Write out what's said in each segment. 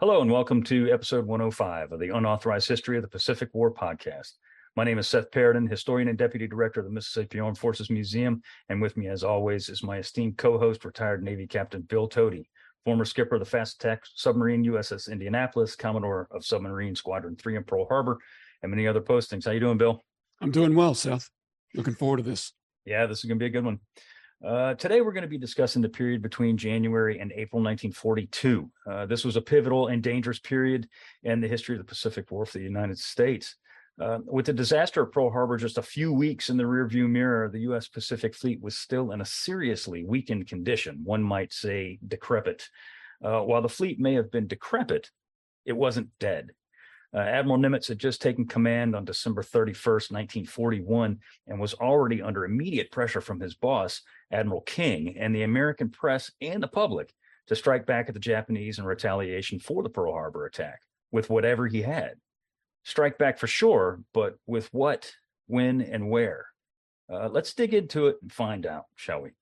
Hello and welcome to episode 105 of the Unauthorized History of the Pacific War podcast. My name is Seth Paradin, historian and deputy director of the Mississippi Armed Forces Museum, and with me, as always, is my esteemed co-host, retired Navy Captain Bill Tody, former skipper of the fast attack submarine USS Indianapolis, Commodore of Submarine Squadron 3 in Pearl Harbor, and many other postings. How you doing, Bill? I'm doing well, Seth. Looking forward to this. Yeah, this is going to be a good one. Today, we're going to be discussing the period between January and April 1942. This was a pivotal and dangerous period in the history of the Pacific War for the United States. With the disaster of Pearl Harbor just a few weeks in the rearview mirror, the U.S. Pacific Fleet was still in a seriously weakened condition, one might say decrepit. While the fleet may have been decrepit, it wasn't dead. Admiral Nimitz had just taken command on December 31st, 1941, and was already under immediate pressure from his boss, Admiral King, and the American press and the public to strike back at the Japanese in retaliation for the Pearl Harbor attack with whatever he had. Strike back for sure, but with what, when, and where? Let's dig into it and find out, shall we?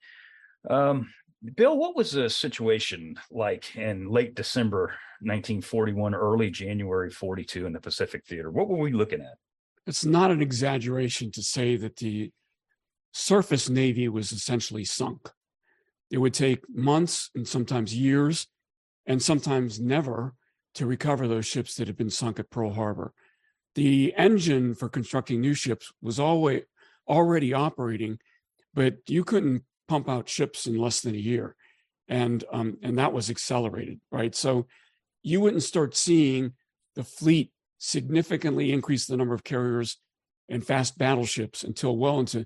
Bill, what was the situation like in late December 1941, early January 42 in the Pacific Theater? What were we looking at? It's not an exaggeration to say that the surface Navy was essentially sunk. It would take months and sometimes years and sometimes never to recover those ships that had been sunk at Pearl Harbor. The engine for constructing new ships was already operating, but you couldn't pump out ships in less than a year. And that was accelerated, right? So you wouldn't start seeing the fleet significantly increase the number of carriers and fast battleships until well into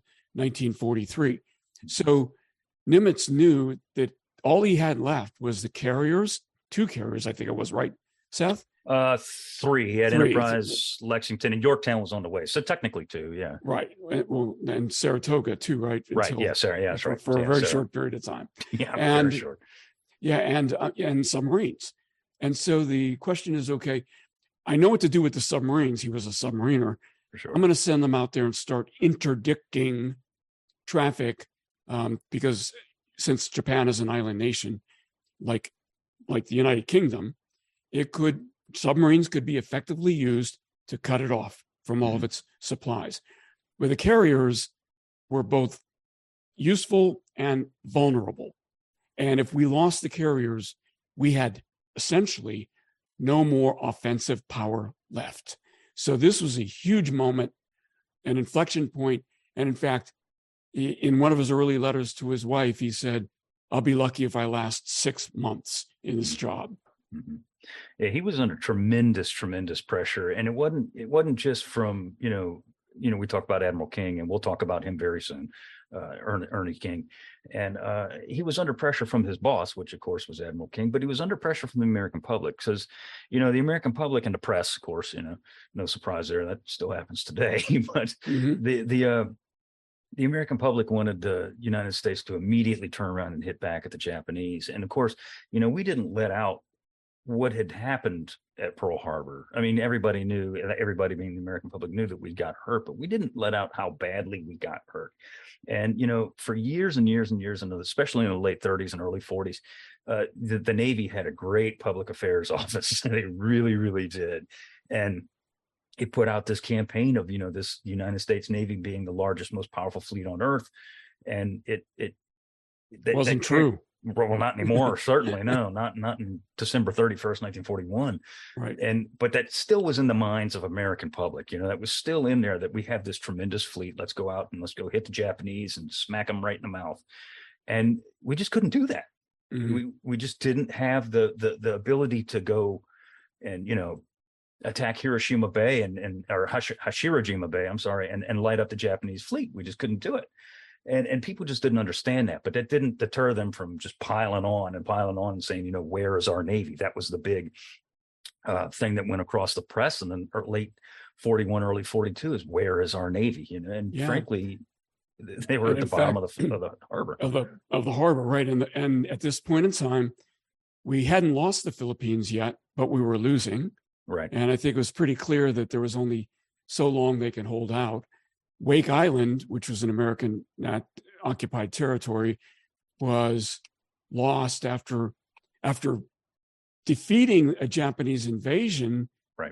1943. So Nimitz knew that all he had left was the carriers, two carriers, I think it was, right, Seth? Three. He had Enterprise, Lexington, and Yorktown was on the way. So technically two, yeah. Right. Well, and Saratoga too, right? Right. Yeah, Sarah. Yeah, that's right. For a very short period of time. Yeah, very short. Yeah, and submarines. And so the question is, okay, I know what to do with the submarines. He was a submariner. For sure. I'm going to send them out there and start interdicting traffic because since Japan is an island nation, like the United Kingdom, submarines could be effectively used to cut it off from all of its supplies. Where the carriers were both useful and vulnerable. And if we lost the carriers, we had essentially no more offensive power left. So this was a huge moment, an inflection point. And in fact, in one of his early letters to his wife, he said, "I'll be lucky if I last 6 months in this job." Mm-hmm. Yeah, he was under tremendous pressure, and it wasn't just from we talk about Admiral King, and we'll talk about him very soon, Ernie King, and he was under pressure from his boss, which of course was Admiral King, but he was under pressure from the American public because the American public and the press, of course, no surprise there, that still happens today, but the American public wanted the United States to immediately turn around and hit back at the Japanese, and of course, we didn't let out what had happened at Pearl Harbor. I mean, everybody being the American public knew that we got hurt, but we didn't let out how badly we got hurt. And, for years and years and years, and especially in the late 30s and early 40s, the Navy had a great public affairs office. They really, really did. And it put out this campaign of, this United States Navy being the largest, most powerful fleet on earth. And it wasn't true. Well, not anymore. Certainly, no, not in December 31st, 1941. Right. But that still was in the minds of American public. That was still in there that we have this tremendous fleet. Let's go out and let's go hit the Japanese and smack them right in the mouth. And we just couldn't do that. Mm-hmm. We just didn't have the ability to go and attack Hiroshima Bay or Hashirojima Bay. I'm sorry, and light up the Japanese fleet. We just couldn't do it. And people just didn't understand that, but that didn't deter them from just piling on and saying, where is our Navy? That was the big thing that went across the press, and then late 41, early 42 is where is our Navy? Frankly, they were at the bottom of the harbor. Of the harbor, right? And at this point in time, we hadn't lost the Philippines yet, but we were losing. Right. And I think it was pretty clear that there was only so long they can hold out. Wake Island, which was an American occupied territory, was lost after defeating a Japanese invasion, Right.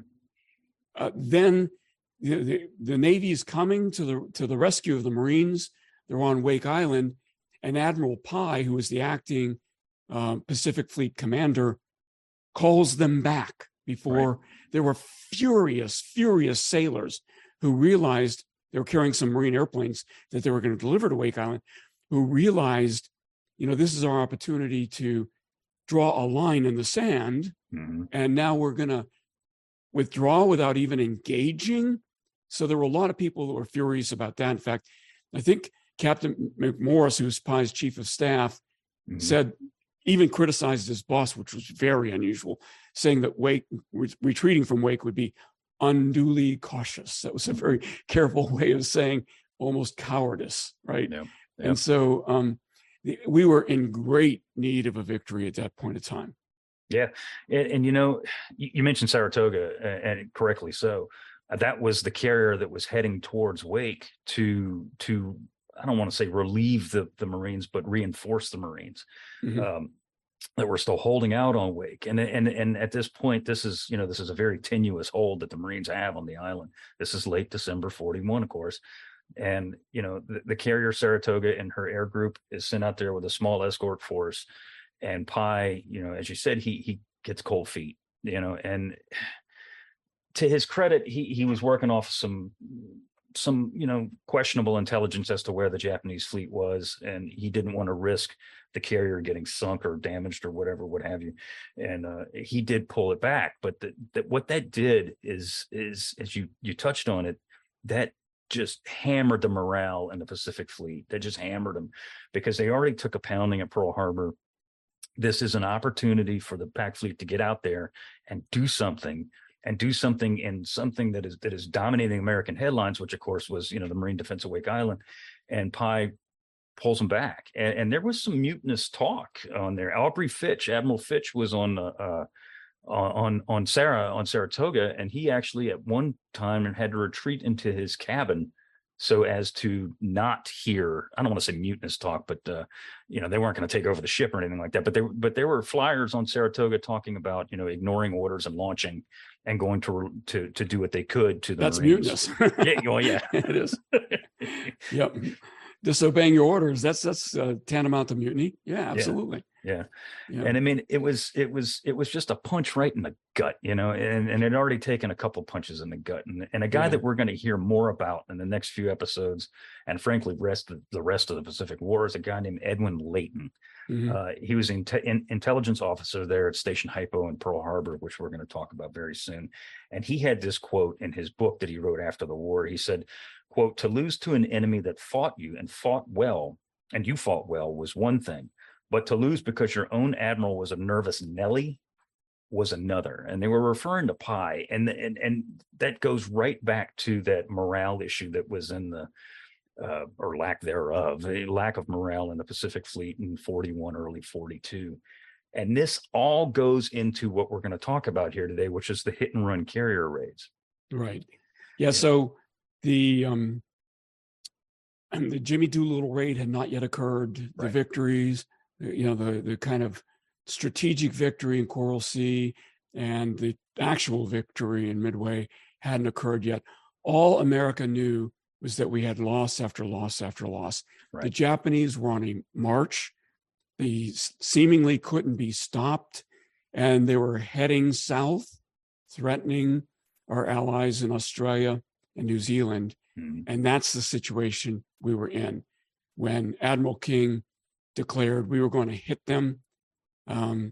Then the Navy is coming to the rescue of the Marines. They're on Wake Island, and Admiral Pye, who was the acting Pacific Fleet commander, calls them back before there were furious sailors who realized they were carrying some Marine airplanes that they were going to deliver to Wake Island, who realized, this is our opportunity to draw a line in the sand. Mm-hmm. And now we're going to withdraw without even engaging. So there were a lot of people that were furious about that. In fact, I think Captain McMorris, who's Pye's chief of staff, Mm-hmm. said, even criticized his boss, which was very unusual, saying that retreating from Wake would be unduly cautious. That was a very careful way of saying almost cowardice, right? Yeah. Yeah. And so we were in great need of a victory at that point in time. Yeah. And you mentioned Saratoga, and correctly so. That was the carrier that was heading towards Wake to I don't want to say relieve the Marines, but reinforce the Marines. Mm-hmm. That were still holding out on Wake. And at this point, this is a very tenuous hold that the Marines have on the island. This is late December 41, of course. And, the carrier Saratoga and her air group is sent out there with a small escort force. And Pye, as you said, he gets cold feet, and to his credit, he was working off some questionable intelligence as to where the Japanese fleet was, and he didn't want to risk the carrier getting sunk or damaged or whatever, what have you. And he did pull it back. But what that did is as you touched on it, that just hammered the morale in the Pacific Fleet. That just hammered them because they already took a pounding at Pearl Harbor. This is an opportunity for the Pac Fleet to get out there and do something in something that is dominating American headlines, which of course was, the Marine defense of Wake Island. And Pye pulls them back. And there was some mutinous talk on there. Admiral Fitch was on Saratoga, and he actually at one time had to retreat into his cabin so as to not hear, I don't want to say mutinous talk, but they weren't going to take over the ship or anything like that. But there were flyers on Saratoga talking about ignoring orders and launching and going to do what they could to the That's Marines. mutinous. Yeah, well, yeah, it is. Yep, disobeying your orders. That's tantamount to mutiny. Yeah, absolutely. Yeah. And I mean, it was just a punch right in the gut, and it had already taken a couple punches in the gut, and a guy that we're going to hear more about in the next few episodes, and frankly, the rest of the Pacific War, is a guy named Edwin Layton. Mm-hmm. He was an intelligence officer there at Station Hypo in Pearl Harbor, which we're going to talk about very soon. And he had this quote in his book that he wrote after the war. He said, quote, "To lose to an enemy that fought you and fought well, and you fought well, was one thing. But to lose because your own admiral was a nervous Nelly was another." And they were referring to Pye, and that goes right back to that morale issue that was in the or lack thereof, a lack of morale in the Pacific Fleet in 41, early 42. And this all goes into what we're going to talk about here today, which is the hit and run carrier raids. Right. Yeah. So the Jimmy Doolittle raid had not yet occurred. The victories, the kind of strategic victory in Coral Sea and the actual victory in Midway hadn't occurred yet. All America knew was that we had loss after loss after loss. Right. The Japanese were on a march. They seemingly couldn't be stopped, and they were heading south, threatening our allies in Australia and New Zealand. Mm-hmm. And that's the situation we were in when Admiral King declared we were going to hit them, and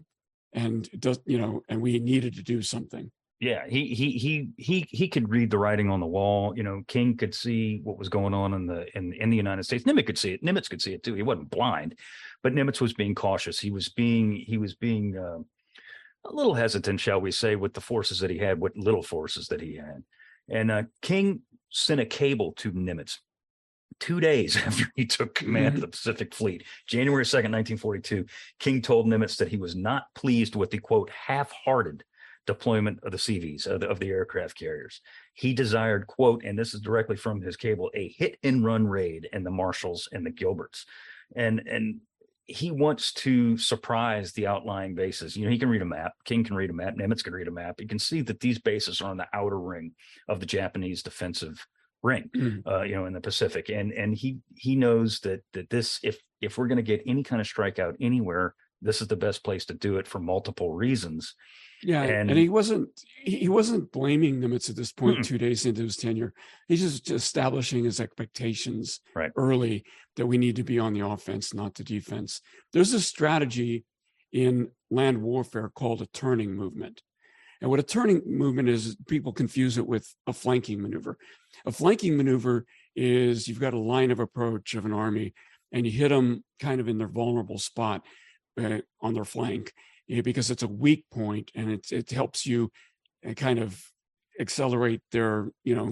we needed to do something. Yeah, he could read the writing on the wall. King could see what was going on in the United States. Nimitz could see it. Nimitz could see it too. He wasn't blind, but Nimitz was being cautious. He was being a little hesitant, shall we say, with the forces that he had, what little forces that he had. And King sent a cable to Nimitz 2 days after he took command of the Pacific Fleet, January 2nd, 1942. King told Nimitz that he was not pleased with the, quote, half-hearted deployment of the CVs, of the aircraft carriers. He desired, quote, and this is directly from his cable, a hit and run raid in the Marshalls and the Gilberts. And he wants to surprise the outlying bases. He can read a map. King can read a map. Nimitz can read a map. He can see that these bases are on the outer ring of the Japanese defensive ring, in the Pacific. And he knows that this, if we're going to get any kind of strikeout anywhere, this is the best place to do it for multiple reasons. Yeah, and he wasn't blaming Nimitz at this point, 2 days into his tenure. He's just establishing his expectations early that we need to be on the offense, not the defense. There's a strategy in land warfare called a turning movement. And what a turning movement is, people confuse it with a flanking maneuver. A flanking maneuver is you've got a line of approach of an army and you hit them kind of in their vulnerable spot on their flank, because it's a weak point and it helps you kind of accelerate their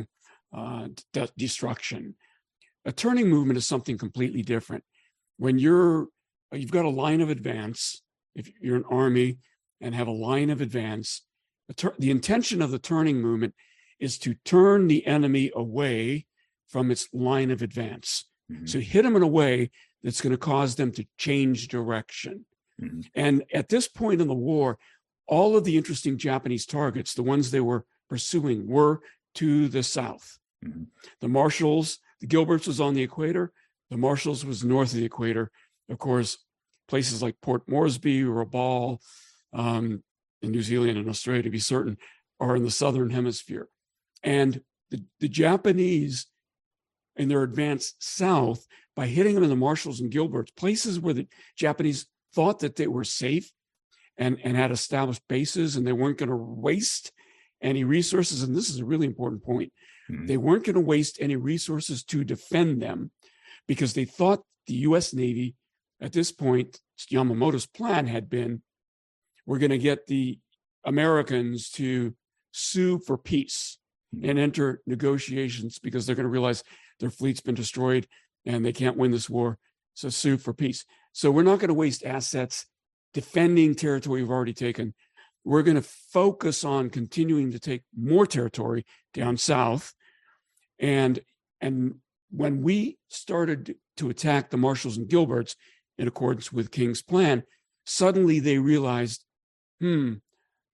destruction. A turning movement is something completely different. When you've got a line of advance, if you're an army and have a line of advance, the intention of the turning movement is to turn the enemy away from its line of advance. So hit them in a way that's going to cause them to change direction. And at this point in the war, all of the interesting Japanese targets, the ones they were pursuing, were to the south. The Marshalls, the Gilberts was on the equator. The Marshalls was north of the equator. Of course, places like Port Moresby, Rabaul, in New Zealand and Australia, to be certain, are in the southern hemisphere. And the Japanese, in their advance south, by hitting them in the Marshalls and Gilberts, places where the Japanese thought that they were safe and had established bases and they weren't going to waste any resources. And this is a really important point. They weren't going to waste any resources to defend them because they thought the U.S. Navy, at this point, Yamamoto's plan had been, we're going to get the Americans to sue for peace and enter negotiations because they're going to realize their fleet's been destroyed and they can't win this war. So sue for peace. So we're not going to waste assets defending territory we've already taken. We're going to focus on continuing to take more territory down south. And when we started to attack the Marshalls and Gilberts in accordance with King's plan, suddenly they realized, no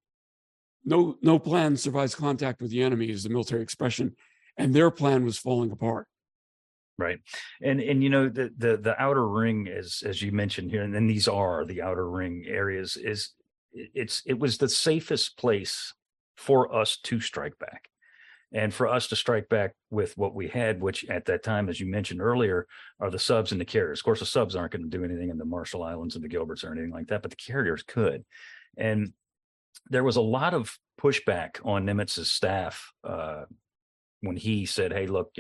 plan survives contact with the enemy is the military expression. And their plan was falling apart. Right. And the outer ring, as you mentioned here, and then these are the outer ring areas, it was the safest place for us to strike back. And for us to strike back with what we had, which at that time, as you mentioned earlier, are the subs and the carriers. Of course, the subs aren't going to do anything in the Marshall Islands and the Gilberts or anything like that, but the carriers could. And there was a lot of pushback on Nimitz's staff when he said, hey, look,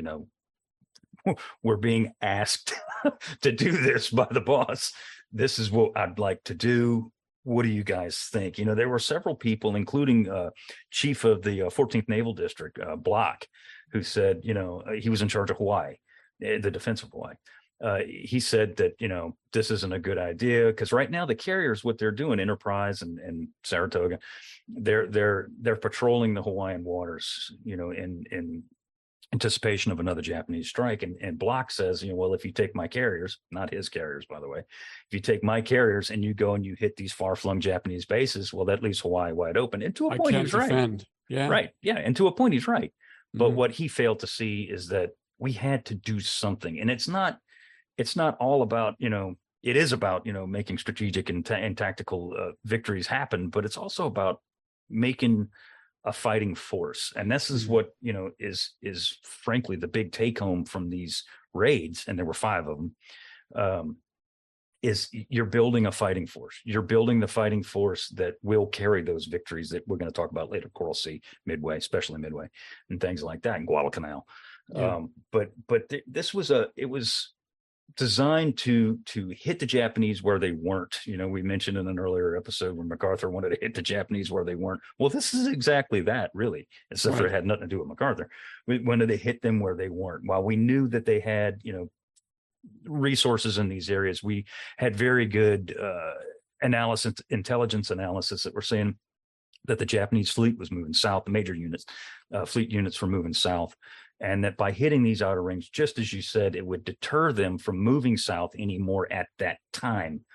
we're being asked to do this by the boss. This is what I'd like to do. What do you guys think? There were several people, including chief of the 14th Naval District, Block, who said, he was in charge of Hawaii, the defense of Hawaii. He said that, this isn't a good idea because right now the carriers, what they're doing, Enterprise and Saratoga, they're patrolling the Hawaiian waters, in anticipation of another Japanese strike. And Block says, well, if you take my carriers, not his carriers, by the way, if you take my carriers and you go and you hit these far-flung Japanese bases, well, that leaves Hawaii wide open. And to a point, he's right. Yeah. Right. Yeah. And to a point, he's right. But what he failed to see is that we had to do something. And it's not all about, it is about, making strategic and tactical victories happen, but it's also about making a fighting force. And this is what, is frankly the big take home from these raids, and there were 5 of them, is you're building a fighting force. You're building the fighting force that will carry those victories that we're going to talk about later, Coral Sea, Midway, especially Midway, and things like that, and Guadalcanal. Yeah. This was it was designed to hit the Japanese where they weren't. We mentioned in an earlier episode when MacArthur wanted to hit the Japanese where they weren't. Well, this is exactly that, really, except for it had nothing to do with MacArthur. We wanted to hit them where they weren't. While we knew that they had, resources in these areas, we had very good intelligence analysis that were saying that the Japanese fleet was moving south, the major units, fleet units were moving south. And that by hitting these outer rings, just as you said, it would deter them from moving south anymore at that time,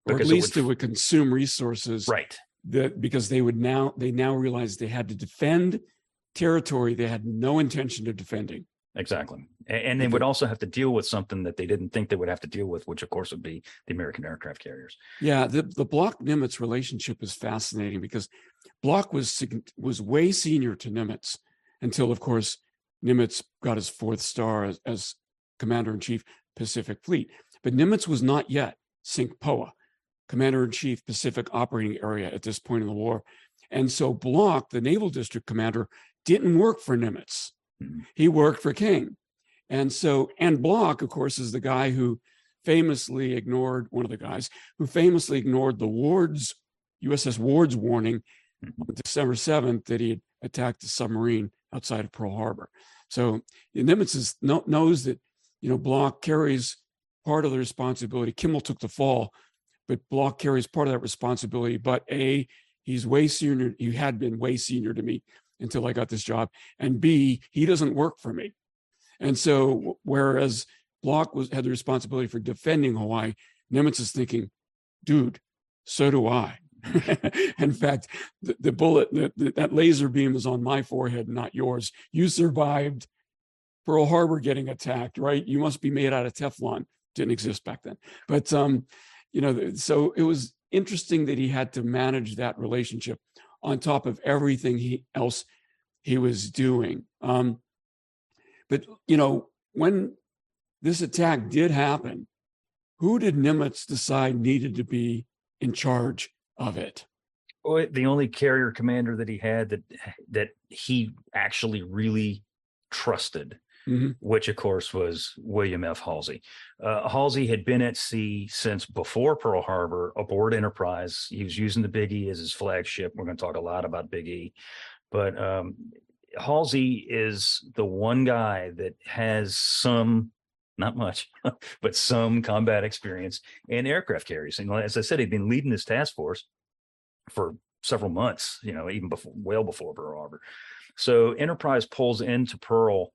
or at because least it would consume resources right. that because they now realized they had to defend territory they had no intention of defending. Exactly. And they would also have to deal with something that they didn't think they would have to deal with, which of course would be the American aircraft carriers. Yeah, the Bloch-Nimitz relationship is fascinating because Bloch was way senior to Nimitz until, of course, Nimitz got his fourth star as Commander-in-Chief, Pacific Fleet. But Nimitz was not yet CINC-POA, Commander-in-Chief, Pacific Operating Area at this point in the war. And so Bloch, the Naval District Commander, didn't work for Nimitz. Mm-hmm. He worked for King. And Bloch, of course, is the guy who famously ignored, one of the guys who famously ignored the USS Ward's warning on December 7th that he had attacked a submarine outside of Pearl Harbor. So Nimitz knows that, Bloch carries part of the responsibility. Kimmel took the fall, but Bloch carries part of that responsibility. But A, he's way senior. He had been way senior to me until I got this job. And B, he doesn't work for me. And so, whereas Bloch had the responsibility for defending Hawaii, Nimitz is thinking, dude, so do I. In fact, the bullet, that laser beam was on my forehead, not yours. You survived Pearl Harbor getting attacked, right? You must be made out of Teflon. Didn't exist back then. But, so it was interesting that he had to manage that relationship on top of everything else he was doing. But, when this attack did happen, who did Nimitz decide needed to be in charge of it? Well, the only carrier commander that he had that he actually really trusted, mm-hmm. which of course was William F. Halsey. Halsey had been at sea since before Pearl Harbor aboard Enterprise. He was using the Big E as his flagship. We're going to talk a lot about Big E, but Halsey is the one guy that has some, not much, but some combat experience in aircraft carriers. And as I said, he'd been leading this task force for several months, even well before Pearl Harbor. So Enterprise pulls into Pearl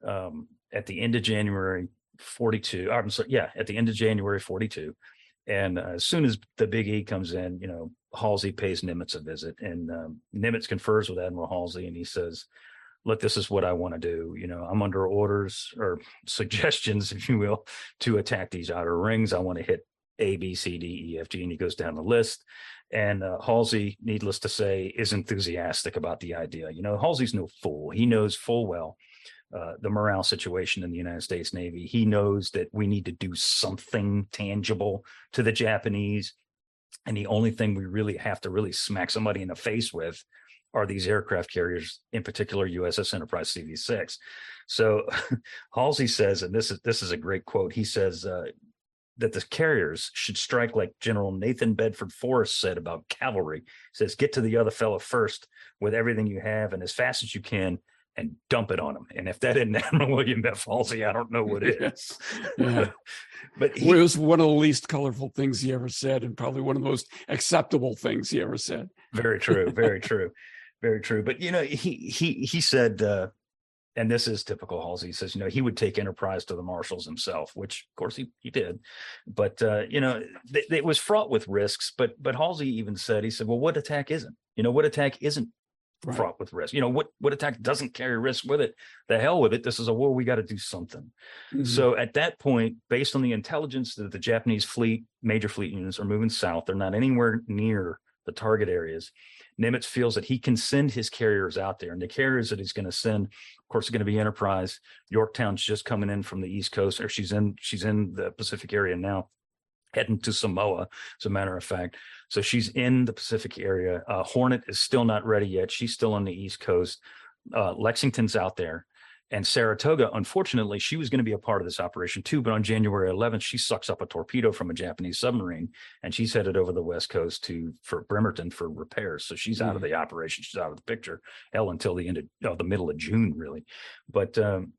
at the end of January 42. I'm sorry, at the end of January 42. And as soon as the Big E comes in, Halsey pays Nimitz a visit, and Nimitz confers with Admiral Halsey, and he says, look, this is what I want to do. I'm under orders or suggestions, if you will, to attack these outer rings. I want to hit A, B, C, D, E, F, G, and he goes down the list. And Halsey, needless to say, is enthusiastic about the idea. Halsey's no fool. He knows full well the morale situation in the United States Navy. He knows that we need to do something tangible to the Japanese. And the only thing we really have to really smack somebody in the face with are these aircraft carriers, in particular USS Enterprise CV-6. So Halsey says, and this is a great quote, he says that the carriers should strike like General Nathan Bedford Forrest said about cavalry. He says, get to the other fellow first with everything you have and as fast as you can, and dump it on him. And if that isn't Admiral William F. Halsey, I don't know what is. Yeah. But it was one of the least colorful things he ever said, and probably one of the most acceptable things he ever said. Very true. Very true. Very true. But, he said, and this is typical Halsey, he says, he would take Enterprise to the marshals himself, which of course he did. But, it was fraught with risks. But Halsey even said, he said, well, what attack isn't? What attack isn't right. fraught with risk? What attack doesn't carry risk with it? The hell with it. This is a war. We got to do something. Mm-hmm. So at that point, based on the intelligence that the Japanese fleet, major fleet units are moving south, they're not anywhere near the target areas. Nimitz feels that he can send his carriers out there, and the carriers that he's going to send, of course, are going to be Enterprise. Yorktown's just coming in from the East Coast, or she's in the Pacific area now, heading to Samoa, as a matter of fact. So she's in the Pacific area. Hornet is still not ready yet. She's still on the East Coast. Lexington's out there. And Saratoga, unfortunately, she was going to be a part of this operation too. But on January 11th, she sucks up a torpedo from a Japanese submarine, and she's headed over the West Coast for Bremerton for repairs. So she's out of the operation. She's out of the picture, until the end of the middle of June, really. But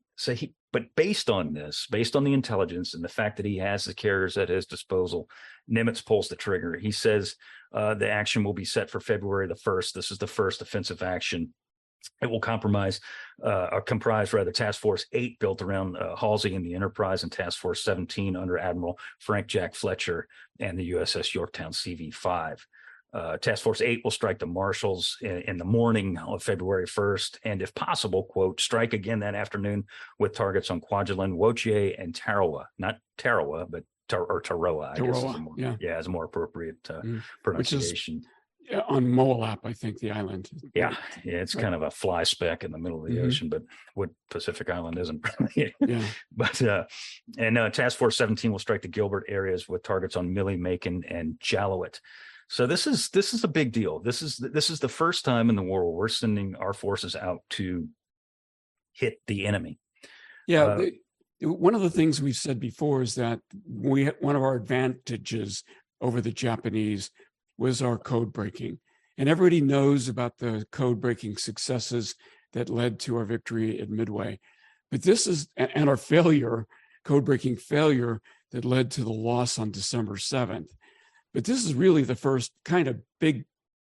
But based on the intelligence and the fact that he has the carriers at his disposal, Nimitz pulls the trigger. He says the action will be set for February the 1st. This is the first offensive action It will comprise rather Task Force 8 built around Halsey and the Enterprise, and Task Force 17 under Admiral Frank Jack Fletcher and the USS Yorktown CV-5. Task Force 8 will strike the Marshalls in the morning of February 1st, and if possible, quote, strike again that afternoon with targets on Kwajalein, Woche, and Tarawa. Not Tarawa, but Tarawa, I guess is a more appropriate pronunciation. Which is on Moalap, I think, the island. Yeah, it's kind of a fly speck in the middle of the ocean, but what Pacific Island isn't. But Task Force 17 will strike the Gilbert areas with targets on Millie, Macon, and Jalowit. So this is a big deal. This is the first time in the war where we're sending our forces out to hit the enemy. Yeah, one of the things we've said before is that one of our advantages over the Japanese was our code breaking, and everybody knows about the code breaking successes that led to our victory at Midway. But this is and our code breaking failure that led to the loss on December 7th. But this is really the first kind of big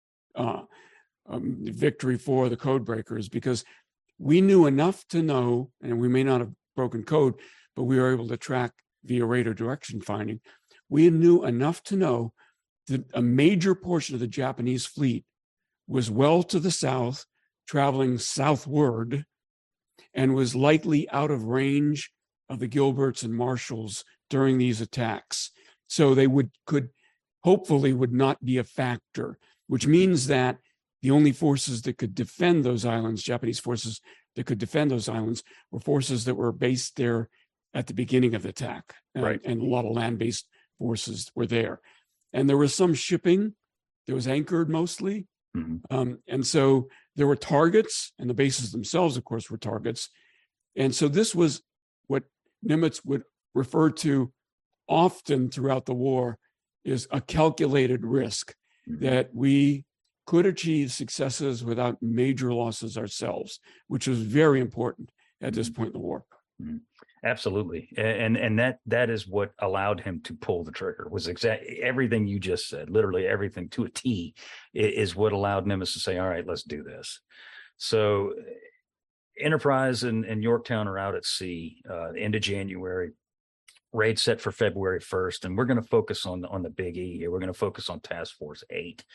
victory for the code breakers, because we knew enough to know, and we may not have broken code, but we were able to track via radar direction finding. We knew enough to know that a major portion of the Japanese fleet was well to the south, traveling southward, and was likely out of range of the Gilberts and Marshalls during these attacks. So they could hopefully would not be a factor, which means that the only forces that could defend those islands, Japanese forces that could defend those islands, were forces that were based there at the beginning of the attack. Right. And a lot of land-based forces were there. And there was some shipping that was anchored mostly. And so there were targets, and the bases themselves, of course, were targets. And so this was what Nimitz would refer to often throughout the war is a calculated risk, that we could achieve successes without major losses ourselves, which was very important at this point in the war. Absolutely. And that is what allowed him to pull the trigger, was exactly everything you just said, literally everything to a T, is what allowed Nimitz to say, all right, let's do this. So Enterprise and Yorktown are out at sea, end of January. Raid set for February 1st, and we're going to focus on the Big E here. We're going to focus on Task Force 8.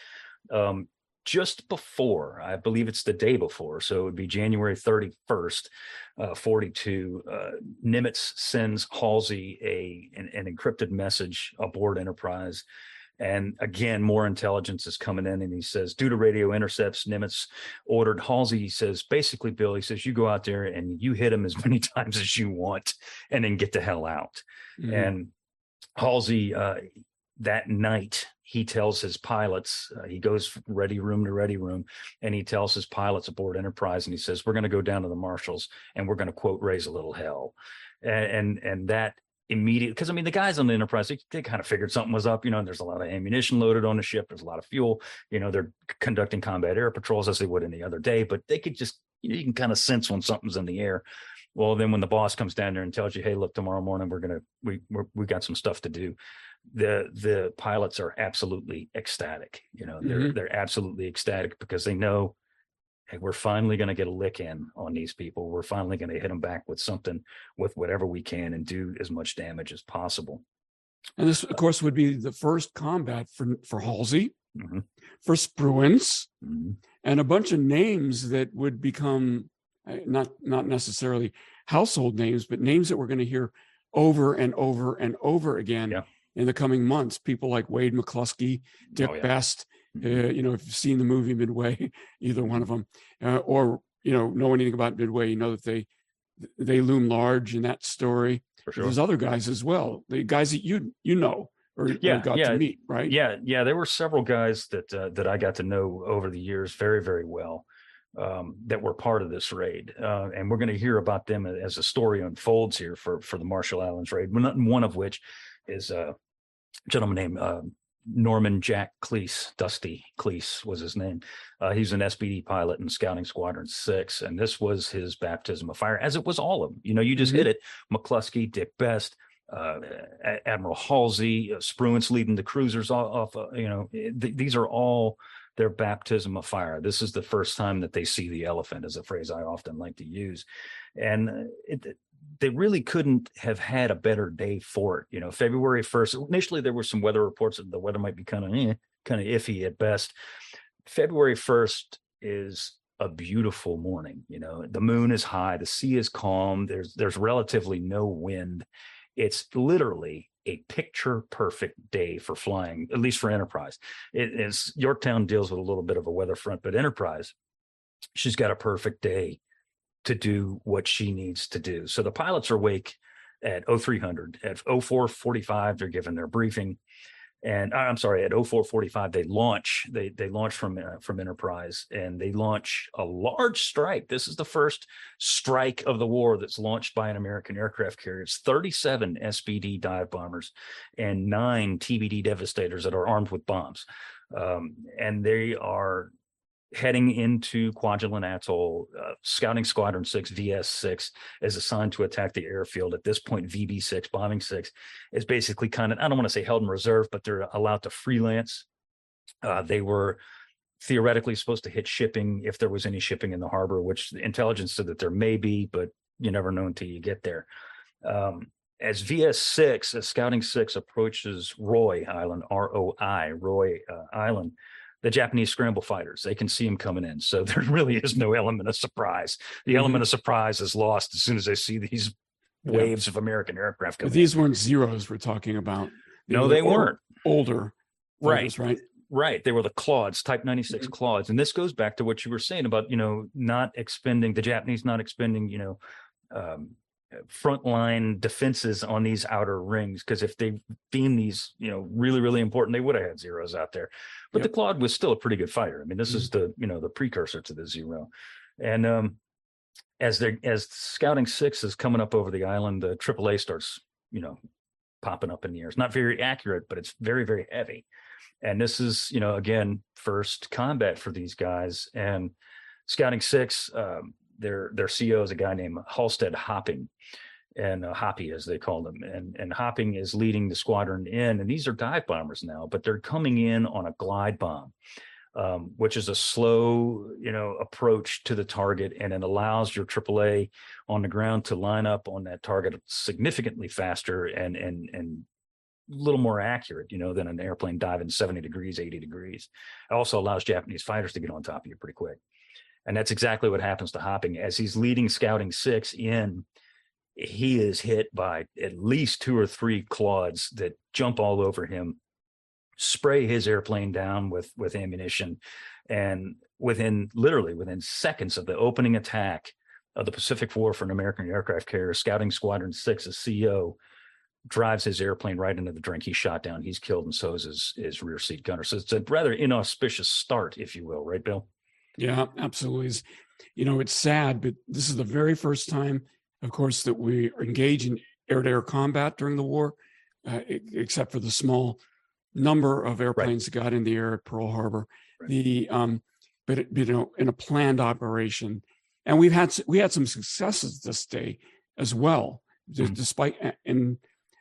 Just before, I believe it's the day before, so it would be January 31st, 42, Nimitz sends Halsey an encrypted message aboard Enterprise. And again, more intelligence is coming in, and he says, due to radio intercepts, Nimitz ordered Halsey, he says, basically, Bill, he says, you go out there and you hit him as many times as you want and then get the hell out. And Halsey, that night, he tells his pilots, he goes ready room to ready room, and he tells his pilots aboard Enterprise, and he says, we're going to go down to the Marshalls and we're going to, quote, raise a little hell. And that immediate, because I mean, the guys on the Enterprise, they kind of figured something was up, and there's a lot of ammunition loaded on the ship, there's a lot of fuel, they're conducting combat air patrols as they would any other day, but they could just, you can kind of sense when something's in the air. Well, then when the boss comes down there and tells you, hey, look, tomorrow morning we got some stuff to do, the pilots are absolutely ecstatic. They're absolutely ecstatic, because they know, hey, we're finally going to get a lick in on these people. We're finally going to hit them back with something, with whatever we can, and do as much damage as possible. And this, of course, would be the first combat for Halsey, for Spruance, and a bunch of names that would become not necessarily household names, but names that we're going to hear over and over and over again in the coming months. People like Wade McCluskey, Dick Best. If you've seen the movie Midway, either one of them, or know anything about Midway, that they loom large in that story. For sure. There's other guys as well, the guys that you got to meet, right? Yeah. There were several guys that I got to know over the years very, very well, that were part of this raid, and we're going to hear about them as the story unfolds here for the Marshall Islands raid. One of which is a gentleman named Norman Jack Cleese. Dusty Cleese was his name. He's an SBD pilot in Scouting Squadron 6, and this was his baptism of fire, as it was all of them. You just hit it. McCluskey, Dick Best, Admiral Halsey, Spruance leading the cruisers off. These are all their baptism of fire. This is the first time that they see the elephant, is a phrase I often like to use. And they really couldn't have had a better day for it. February 1st, initially there were some weather reports that the weather might be kind of iffy at best. February 1st is a beautiful morning. The moon is high, the sea is calm, there's relatively no wind. It's literally a picture perfect day for flying, at least for Enterprise. It is Yorktown deals with a little bit of a weather front, but Enterprise, she's got a perfect day to do what she needs to do. So the pilots are awake at 0300. At 0445, they're given their briefing. And I'm sorry, at 0445, they launch. They launch from Enterprise, and they launch a large strike. This is the first strike of the war that's launched by an American aircraft carrier. It's 37 SBD dive bombers and 9 TBD Devastators that are armed with bombs. And they are heading into Kwajalein Atoll. Scouting Squadron 6, VS6, is assigned to attack the airfield. At this point, VB6, Bombing 6, is basically kind of, I don't want to say held in reserve, but they're allowed to freelance. They were theoretically supposed to hit shipping if there was any shipping in the harbor, which the intelligence said that there may be, but you never know until you get there. As VS6, as Scouting 6 approaches Roy Island, ROI, Roy Island, the Japanese scramble fighters, they can see them coming in. So there really is no element of surprise. The element of surprise is lost as soon as they see these waves of American aircraft coming. But these weren't Zeros we're talking about. They weren't. Older fighters, right? Right. They were the Claudes, Type 96 Claudes. And this goes back to what you were saying about, not expending, the Japanese not expending, frontline defenses on these outer rings, because if they deemed these really, really important, they would have had Zeros out there. But the Claude was still a pretty good fighter. I mean, this is the the precursor to the Zero. And as Scouting 6 is coming up over the island, the AAA starts popping up in the air. It's not very accurate, but it's very, very heavy. And this is again, first combat for these guys. And Scouting 6, their CO is a guy named Halstead Hopping, and Hoppy, as they called him. And Hopping is leading the squadron in, and these are dive bombers now, but they're coming in on a glide bomb, which is a slow, approach to the target, and it allows your AAA on the ground to line up on that target significantly faster and a little more accurate, than an airplane diving 70 degrees, 80 degrees. It also allows Japanese fighters to get on top of you pretty quick. And that's exactly what happens to Hopping. As he's leading Scouting 6 in, he is hit by at least 2 or 3 Claudes that jump all over him, spray his airplane down with ammunition. And within seconds of the opening attack of the Pacific War for an American aircraft carrier, Scouting Squadron 6, a CO, drives his airplane right into the drink. He's shot down, he's killed, and so is his rear seat gunner. So it's a rather inauspicious start, if you will, right, Bill? Yeah, absolutely. It's sad, but this is the very first time, of course, that we engage in air-to-air combat during the war, except for the small number of airplanes that got in the air at Pearl Harbor. Right. But in a planned operation, and we had some successes this day as well, despite in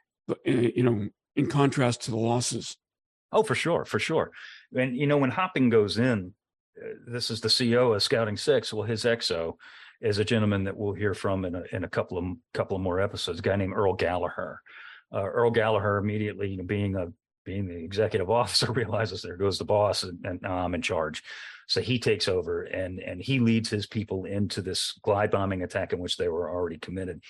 contrast to the losses. Oh, for sure. And when Hopping goes in, this is the CO of Scouting 6. Well, his XO is a gentleman that we'll hear from in a couple of more episodes, a guy named Earl Gallagher. Earl Gallagher immediately, being the executive officer, realizes there goes the boss and I'm in charge. So he takes over and he leads his people into this glide bombing attack in which they were already committed.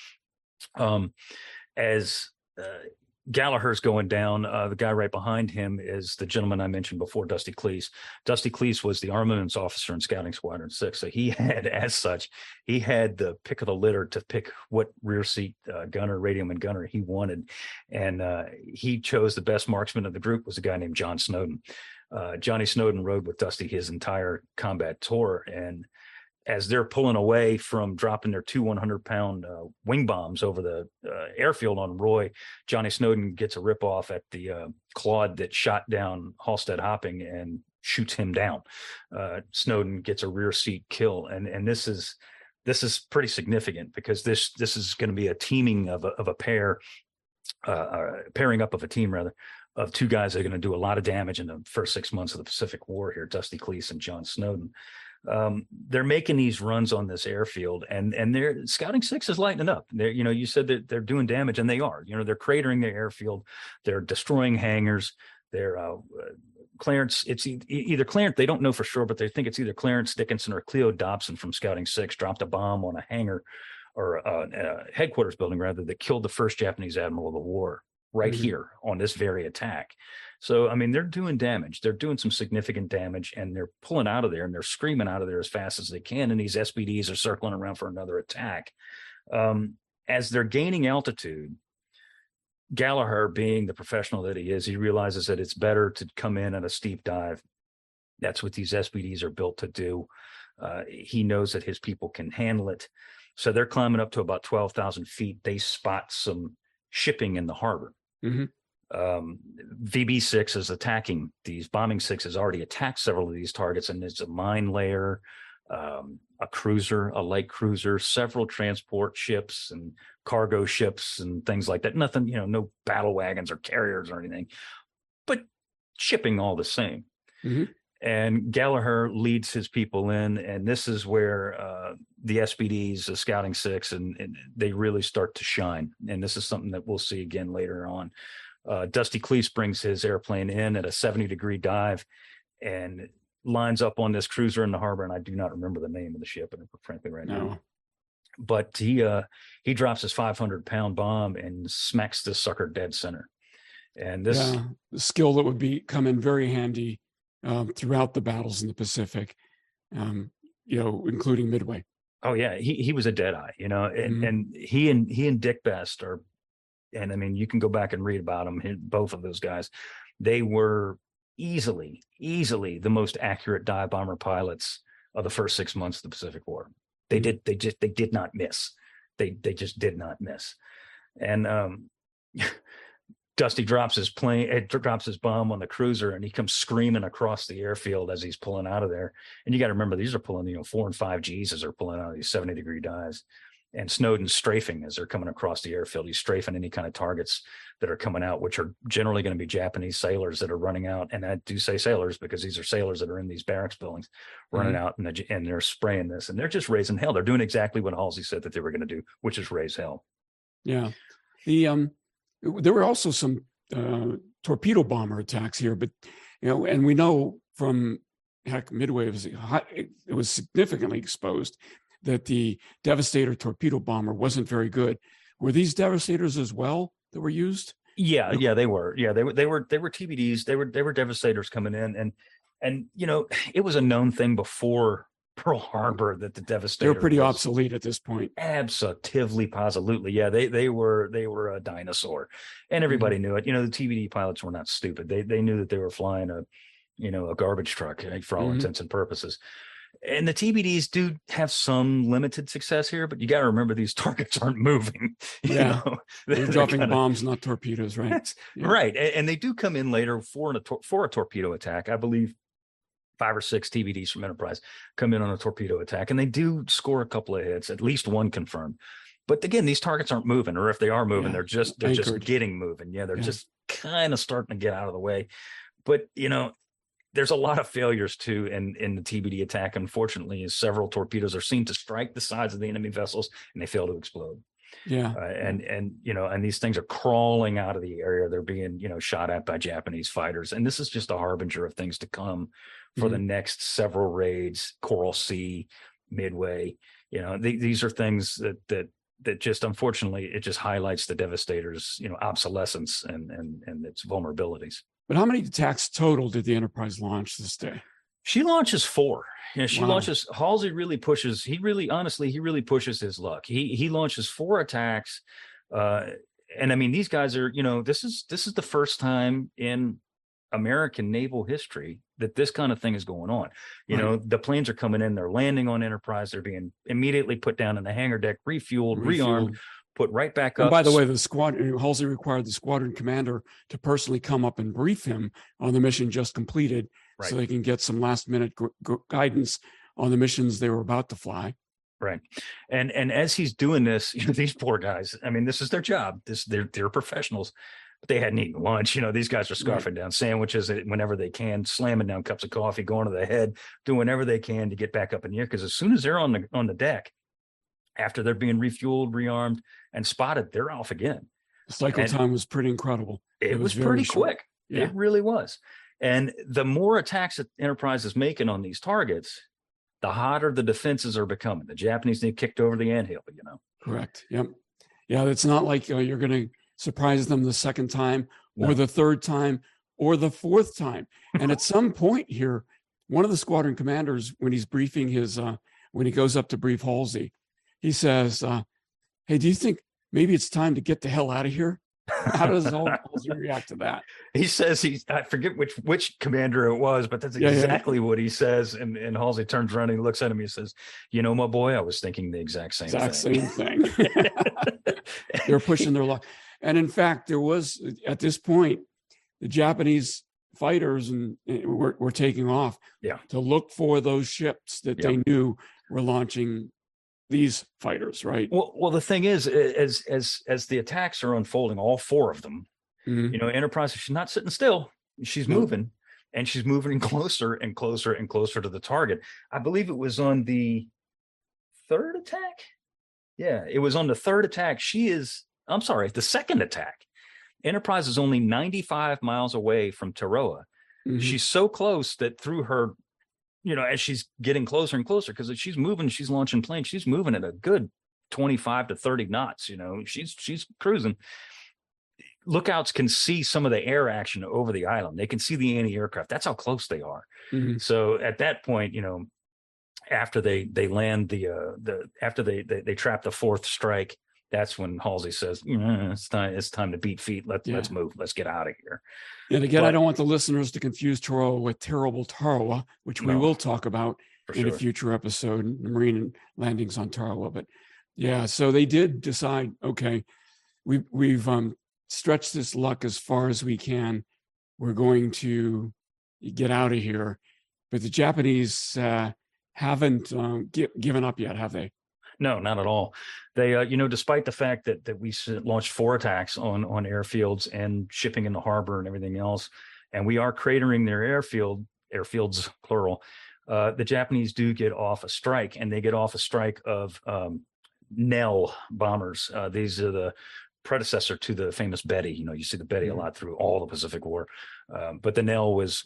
As Gallagher's going down, the guy right behind him is the gentleman I mentioned before, Dusty Cleese. Dusty Cleese was the armaments officer in Scouting Squadron 6. So he had the pick of the litter to pick what rear seat gunner, radioman gunner he wanted. And he chose the best marksman of the group was a guy named John Snowden. Johnny Snowden rode with Dusty his entire combat tour. And as they're pulling away from dropping their 2 100-pound wing bombs over the airfield on Roy, Johnny Snowden gets a ripoff at the Claude that shot down Halstead Hopping and shoots him down. Snowden gets a rear seat kill, and this is pretty significant because this is going to be a teaming of a pair, pairing up of a team rather, two guys that are going to do a lot of damage in the first 6 months of the Pacific War here, Dusty Cleese and John Snowden. They're making these runs on this airfield, and they're Scouting 6 is lighting up. They're, you said that they're doing damage, and they are. They're cratering the airfield, they're destroying hangars. They're Clarence. It's either Clarence. They don't know for sure, but they think it's either Clarence Dickinson or Cleo Dobson from Scouting 6 dropped a bomb on a hangar or a headquarters building rather, that killed the first Japanese admiral of the war right here on this very attack. So, I mean, they're doing damage. They're doing some significant damage, and they're pulling out of there, and they're screaming out of there as fast as they can. And these SBDs are circling around for another attack. As they're gaining altitude, Gallagher, being the professional that he is, he realizes that it's better to come in at a steep dive. That's what these SBDs are built to do. He knows that his people can handle it. So they're climbing up to about 12,000 feet. They spot some shipping in the harbor. VB6 is attacking these. Bombing 6 has already attacked several of these targets, and there's a mine layer, a cruiser, a light cruiser, several transport ships and cargo ships and things like that. Nothing, no battle wagons or carriers or anything, but shipping all the same. And Gallagher leads his people in, and this is where the SBDs, the Scouting 6, and they really start to shine. And this is something that we'll see again later on. Dusty Cleese brings his airplane in at a 70-degree dive and lines up on this cruiser in the harbor, and I do not remember the name of the ship, frankly, right now. But he drops his 500-pound bomb and smacks this sucker dead center. And this the skill that would come in very handy throughout the battles in the Pacific, including Midway. Oh yeah, he was a deadeye, and he and Dick Best are, and I mean, you can go back and read about them. Both of those guys, they were easily the most accurate dive bomber pilots of the first 6 months of the Pacific War. They did not miss. They just did not miss. And Dusty drops his bomb on the cruiser, and he comes screaming across the airfield as he's pulling out of there. And you got to remember, these are pulling, 4 and 5 Gs as they're pulling out of these 70-degree dives. And Snowden's strafing as they're coming across the airfield. He's strafing any kind of targets that are coming out, which are generally going to be Japanese sailors that are running out. And I do say sailors because these are sailors that are in these barracks buildings running out, and they're spraying this, and they're just raising hell. They're doing exactly what Halsey said that they were going to do, which is raise hell. Yeah. There were also some torpedo bomber attacks here, but and we know from Midway it was significantly exposed that the Devastator torpedo bomber wasn't very good. Were these Devastators as well that were used? Yeah, they were. Yeah, they were TBDs. They were Devastators coming in, and it was a known thing before Pearl Harbor that the Devastator. They're pretty obsolete at this point. Absolutely, positively. Yeah, they were a dinosaur, and everybody knew it. The TBD pilots were not stupid. They knew that they were flying a garbage truck for all intents and purposes. And the TBDs do have some limited success here, but you got to remember, these targets aren't moving. They're dropping bombs, not torpedoes, right? Right, and they do come in later for a torpedo attack. I believe 5 or 6 TBDs from Enterprise come in on a torpedo attack, and they do score a couple of hits, at least one confirmed. But again, these targets aren't moving, or if they are moving, they're just getting moving. Yeah, they're just kind of starting to get out of the way. But there's a lot of failures too in the TBD attack. Unfortunately, as several torpedoes are seen to strike the sides of the enemy vessels, and they fail to explode. And these things are crawling out of the area. They're being shot at by Japanese fighters, and this is just a harbinger of things to come for the next several raids. Coral Sea, Midway. These are things that just, unfortunately, it just highlights the Devastator's obsolescence and its vulnerabilities. But how many attacks total did the Enterprise launch this day? She launches 4. Launches. Halsey really pushes. He really pushes his luck. He launches 4 attacks, and I mean, these guys are. This is the first time in American naval history that this kind of thing is going on. The planes are coming in. They're landing on Enterprise. They're being immediately put down in the hangar deck, refueled, rearmed, put right back up. And by the way, the squadron, Halsey required the squadron commander to personally come up and brief him on the mission just completed, so they can get some last minute guidance on the missions they were about to fly. Right. And as he's doing this, these poor guys, I mean, this is their job. They're professionals. but they hadn't eaten lunch. These guys are scarfing down sandwiches whenever they can, slamming down cups of coffee, going to the head, doing whatever they can to get back up in the air. Because as soon as they're on the deck, after they're being refueled, rearmed, and spotted, they're off again. The cycle time was pretty incredible. It was pretty quick. Yeah. It really was. And the more attacks that Enterprise is making on these targets, the hotter the defenses are becoming. The Japanese need kicked over the anthill, Correct. Yep. Yeah, it's not like you're going to surprise them the second time or No. the third time or the fourth time. And at some point here, one of the squadron commanders, when he's briefing when he goes up to brief Halsey, he says, hey, do you think maybe it's time to get the hell out of here? How does Halsey react to that? He says I forget which commander it was, but that's exactly what he says. And Halsey turns around and he looks at him. He says, my boy, I was thinking the exact same thing. They're pushing their luck. And in fact, there was, at this point, the Japanese fighters were taking off to look for those ships that they knew were launching these fighters, right? Well, the thing is, as the attacks are unfolding, all four of them, Enterprise, she's not sitting still. She's moving, and she's moving closer and closer and closer to the target. I believe it was on the third attack. Yeah, it was on the third attack. The second attack. Enterprise is only 95 miles away from Taroa. Mm-hmm. She's so close that through her, as she's getting closer and closer, because she's moving, she's launching planes, she's moving at a good 25 to 30 knots. She's cruising. Lookouts can see some of the air action over the island. They can see the anti-aircraft. That's how close they are. Mm-hmm. So at that point, after they land after they trap the fourth strike, that's when Halsey says, it's time to beat feet. Let's move. Let's get out of here. And again, I don't want the listeners to confuse Taroa with Terrible Tarawa, which we will talk about in a future episode, the marine landings on Tarawa. But yeah, so they did decide, okay, we've stretched this luck as far as we can. We're going to get out of here. But the Japanese haven't given up yet, have they? No, not at all. They, despite the fact that we launched 4 attacks on airfields and shipping in the harbor and everything else, and we are cratering their airfields, plural, the Japanese do get off a strike, and they get off a strike of Nell bombers. These are the predecessor to the famous Betty. You see the Betty a lot through all the Pacific War, but the Nell was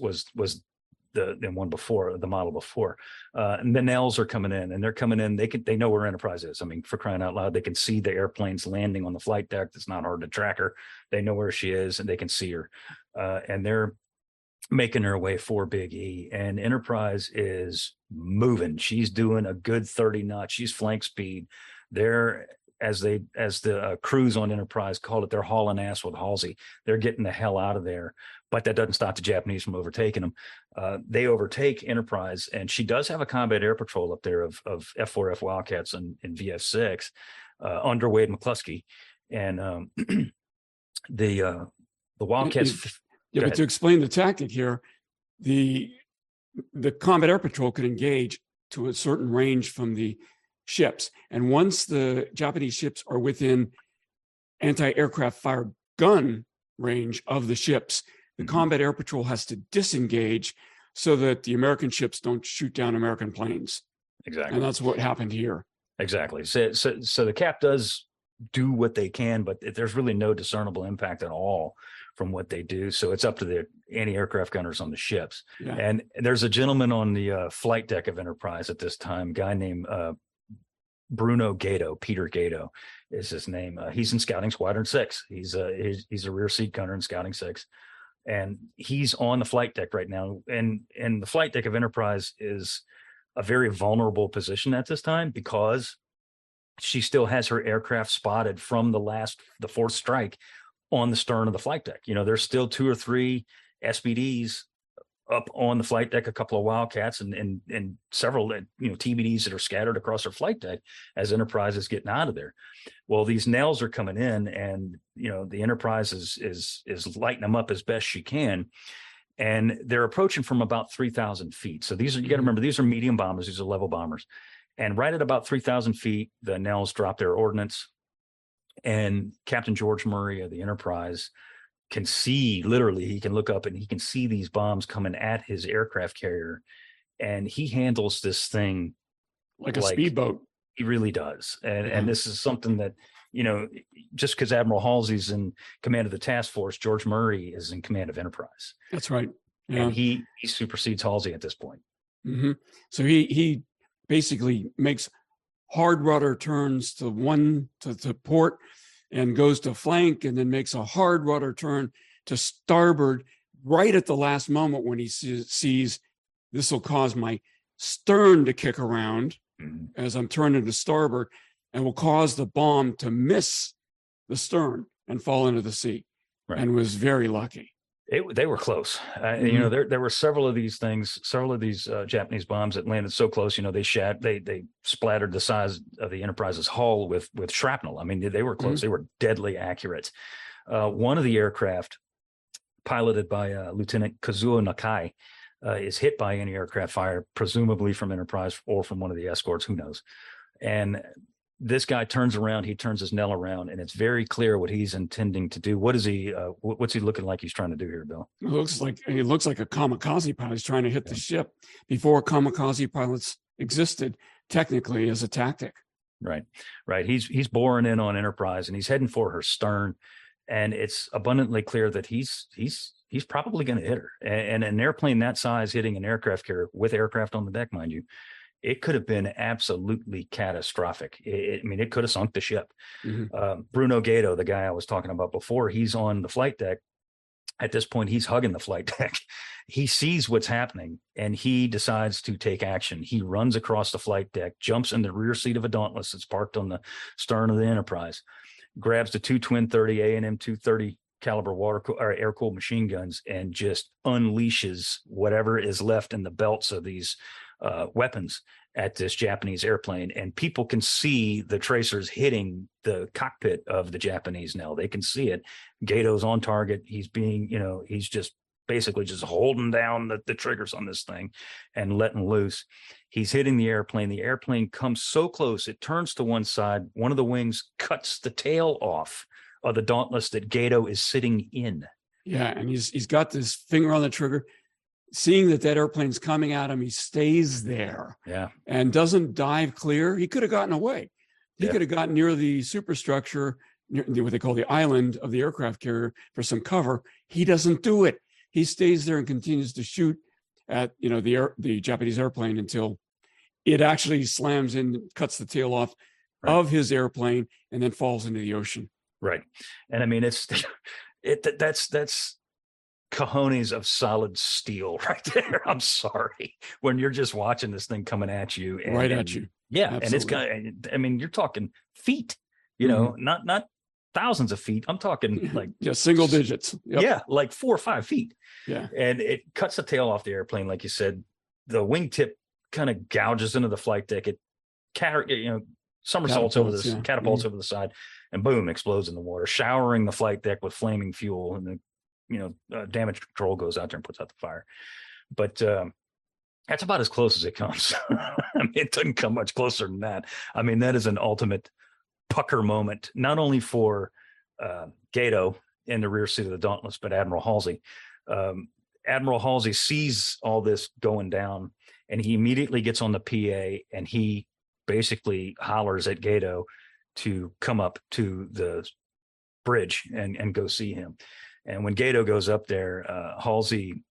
the one before, the model before, and the Nells are coming in, and they're coming in. They know where Enterprise is. I mean, for crying out loud, they can see the airplanes landing on the flight deck. It's not hard to track her. They know where she is, and they can see her, and they're making her way for Big E. And Enterprise is moving. She's doing a good 30 knots. She's flank speed. They're as the crews on Enterprise called it, they're hauling ass with Halsey. They're getting the hell out of there. But that doesn't stop the Japanese from overtaking them. They overtake Enterprise, and she does have a combat air patrol up there of F4F Wildcats and VF6 under Wade McCluskey, and the Wildcats. Yeah, but to explain the tactic here, the combat air patrol could engage to a certain range from the ships, and once the Japanese ships are within anti-aircraft fire gun range of the ships, the combat air patrol has to disengage so that the American ships don't shoot down American planes. Exactly. And that's what happened here. Exactly. So the Cap does do what they can, but there's really no discernible impact at all from what they do. So it's up to the anti-aircraft gunners on the ships. Yeah. And there's a gentleman on the flight deck of Enterprise at this time, a guy named Bruno Gato, Peter Gato is his name. He's in Scouting Squadron 6. He's a rear seat gunner in Scouting 6. And he's on the flight deck right now. And the flight deck of Enterprise is a very vulnerable position at this time because she still has her aircraft spotted from the fourth strike on the stern of the flight deck. There's still 2 or 3 SBDs up on the flight deck, a couple of Wildcats and several, TBDs that are scattered across her flight deck as Enterprise is getting out of there. Well, these Nells are coming in, and the Enterprise is lighting them up as best she can, and they're approaching from about 3,000 feet. So you got to remember, these are medium bombers, these are level bombers, and right at about 3,000 feet, the Nells drop their ordnance, and Captain George Murray of the Enterprise can see, literally, he can look up and he can see these bombs coming at his aircraft carrier. And he handles this thing like a speedboat. He really does. And Yeah. this is something that, you know, just because Admiral Halsey's in command of the task force, George Murray is in command of Enterprise. That's right. Yeah. And he supersedes Halsey at this point. Mm-hmm. So he basically makes hard rudder turns to port and goes to flank, and then makes a hard rudder turn to starboard right at the last moment when he sees this will cause my stern to kick around as I'm turning to starboard, and will cause the bomb to miss the stern and fall into the sea. Right. And was very lucky. They were close. You know, there were several of these Japanese bombs that landed so close. You know, they splattered the size of the Enterprise's hull with shrapnel. I mean, they were close. They were deadly accurate. One of the aircraft, piloted by Lieutenant Kazuo Nakai, is hit by anti-aircraft fire, presumably from Enterprise or from one of the escorts. Who knows? And this guy turns around, he turns his Nell around, and it's very clear what he's intending to do. What is he, what's he looking like he's trying to do here, Bill? It looks like a kamikaze pilot. He's trying to hit the ship before kamikaze pilots existed technically as a tactic. Right. He's boring in on Enterprise, and he's heading for her stern. And it's abundantly clear that he's probably going to hit her. And an airplane that size hitting an aircraft carrier with aircraft on the deck, mind you, it could have been absolutely catastrophic. It could have sunk the ship. Bruno Gato, the guy I was talking about before, he's on the flight deck. At this point, he's hugging the flight deck. He sees what's happening, and he decides to take action. He runs across the flight deck, jumps in the rear seat of a Dauntless that's parked on the stern of the Enterprise, grabs the two twin 30 A&M 230 caliber air-cooled machine guns, and just unleashes whatever is left in the belts of these weapons at this Japanese airplane. And people can see the tracers hitting the cockpit of the Japanese Nell. They can see it. Gato's on target. He's being, he's just basically just holding down the triggers on this thing and letting loose. He's hitting the airplane. The airplane comes so close, it turns to one side. One of the wings cuts the tail off of the Dauntless that Gato is sitting in. Yeah, and he's got this finger on the trigger. Seeing that airplane's coming at him, he stays there. Yeah. And doesn't dive clear. He could have gotten away. He could have gotten near the superstructure, near what they call the island of the aircraft carrier, for some cover. He doesn't do it. He stays there and continues to shoot at the Japanese airplane until it actually slams in, cuts the tail off of his airplane, and then falls into the ocean. Right. And I mean, that's cojones of solid steel right there. I'm sorry. When you're just watching this thing coming at you. At you. Yeah. Absolutely. And it's got, you're talking feet, not thousands of feet. I'm talking like single digits. Yep. Yeah. Like 4 or 5 feet. Yeah. And it cuts the tail off the airplane. Like you said, the wingtip kind of gouges into the flight deck. It somersaults over this, catapults over the side, and boom, explodes in the water, showering the flight deck with flaming fuel. And damage control goes out there and puts out the fire. But that's about as close as it comes. It doesn't come much closer than that. I mean, that is an ultimate pucker moment, not only for Gato in the rear seat of the Dauntless, but Admiral Halsey. Admiral Halsey sees all this going down, and he immediately gets on the PA, and he basically hollers at Gato to come up to the bridge and go see him. And when Gato goes up there, Halsey,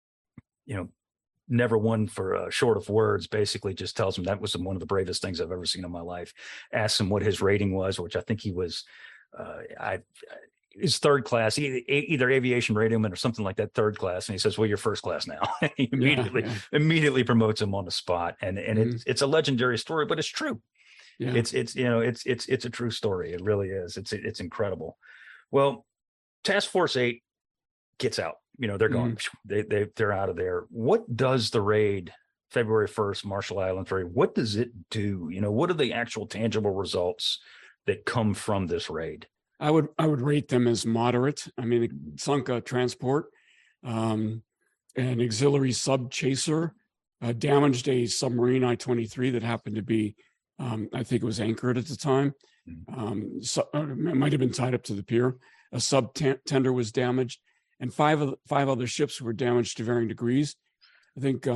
never one for short of words, basically just tells him that was one of the bravest things I've ever seen in my life. Asks him what his rating was, which I think he was, his third class, either aviation radioman or something like that, third class. And he says, well, you're first class now. He immediately promotes him on the spot. And it's a legendary story, but it's true. Yeah. It's a true story. It really is. It's incredible. Well, Task Force 8 gets out. They're gone. They're out of there. What does the raid, February 1st, Marshall Islands raid, what does it do? What are the actual tangible results that come from this raid? I would rate them as moderate. I mean, it sunk a transport, an auxiliary sub chaser, damaged a submarine I-23 that happened to be, I think it was anchored at the time. So it might have been tied up to the pier. a sub-tender was damaged, and five other ships were damaged to varying degrees. I think,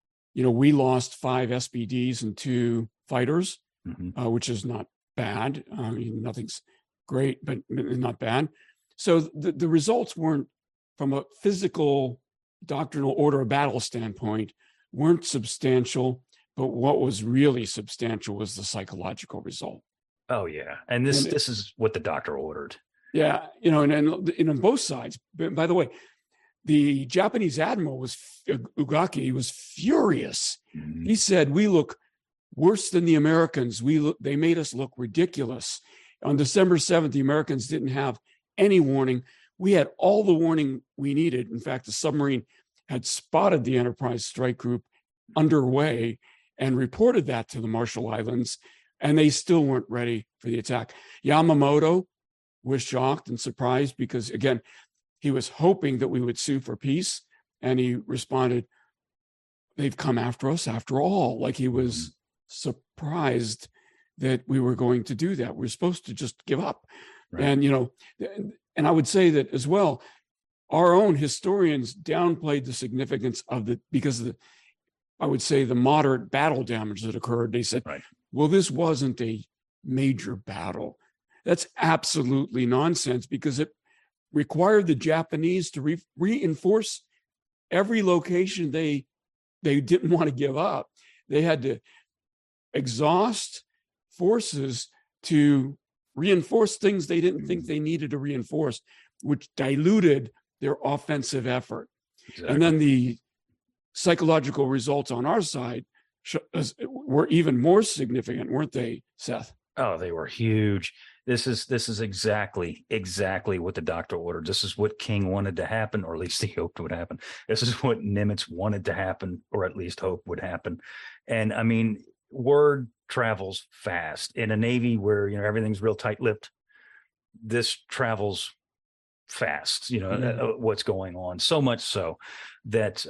we lost 5 SBDs and 2 fighters, which is not bad. I mean, nothing's great, but not bad. So the results weren't, from a physical doctrinal order of battle standpoint, weren't substantial, but what was really substantial was the psychological result. Oh yeah, and this is what the doctor ordered. Yeah, and on both sides. By the way, the Japanese admiral Ugaki was furious. Mm-hmm. He said, "We look worse than the Americans. They made us look ridiculous." On December 7th, the Americans didn't have any warning. We had all the warning we needed. In fact, the submarine had spotted the Enterprise strike group underway and reported that to the Marshall Islands, and they still weren't ready for the attack. Yamamoto was shocked and surprised because, again, he was hoping that we would sue for peace, and he responded, "They've come after us after all." Like, he was surprised that we were going to do that. We're supposed to just give up. Right. And I would say that as well, our own historians downplayed the significance of because of I would say, the moderate battle damage that occurred. They said, right, well, this wasn't a major battle. That's absolutely nonsense, because it required the Japanese to reinforce every location they didn't want to give up. They had to exhaust forces to reinforce things they didn't think they needed to reinforce, which diluted their offensive effort. Exactly. And then the psychological results on our side were even more significant, weren't they, Seth? Oh, they were huge. This is exactly what the doctor ordered. This is what King wanted to happen, or at least he hoped would happen. This is what Nimitz wanted to happen, or at least hoped would happen. And I mean, word travels fast in a Navy where, everything's real tight-lipped. This travels fast, what's going on. So much so that,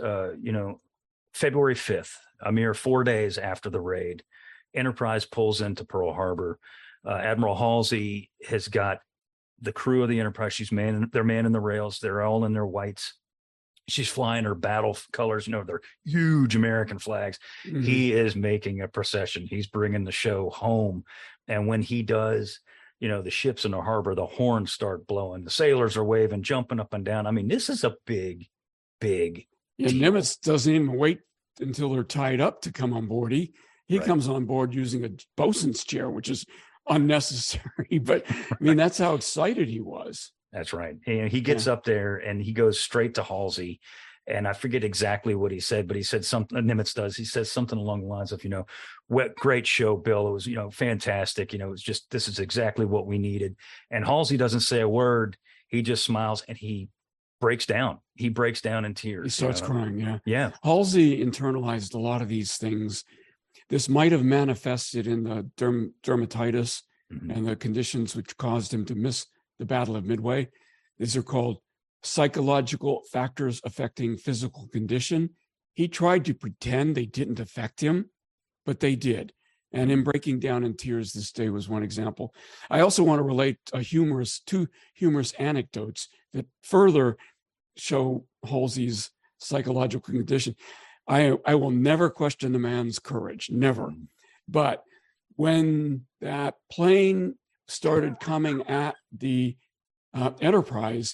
February 5th, a mere 4 days after the raid, Enterprise pulls into Pearl Harbor. Admiral Halsey has got the crew of the Enterprise. They're manning the rails. They're all in their whites. She's flying her battle colors, they're huge American flags. Mm-hmm. He is making a procession. He's bringing the show home. And when he does, the ships in the harbor, the horns start blowing. The sailors are waving, jumping up and down. I mean, this is a big deal. Nimitz doesn't even wait until they're tied up to come on board. He right. comes on board using a bosun's chair, which is unnecessary. But I mean, that's how excited he was. That's right. And he gets up there and he goes straight to Halsey. And I forget exactly what he said, but he said something, Nimitz does. He says something along the lines of, great show, Bill. It was, fantastic. It's just, this is exactly what we needed. And Halsey doesn't say a word. He just smiles and he breaks down. He breaks down in tears. He starts crying. Yeah. Yeah. Halsey internalized a lot of these things. This might have manifested in the dermatitis mm-hmm. and the conditions which caused him to miss the Battle of Midway. These are called psychological factors affecting physical condition. He tried to pretend they didn't affect him, but they did. And him breaking down in tears this day was one example. I also want to relate two humorous anecdotes that further show Halsey's psychological condition. I will never question the man's courage, never. But when that plane started coming at the Enterprise,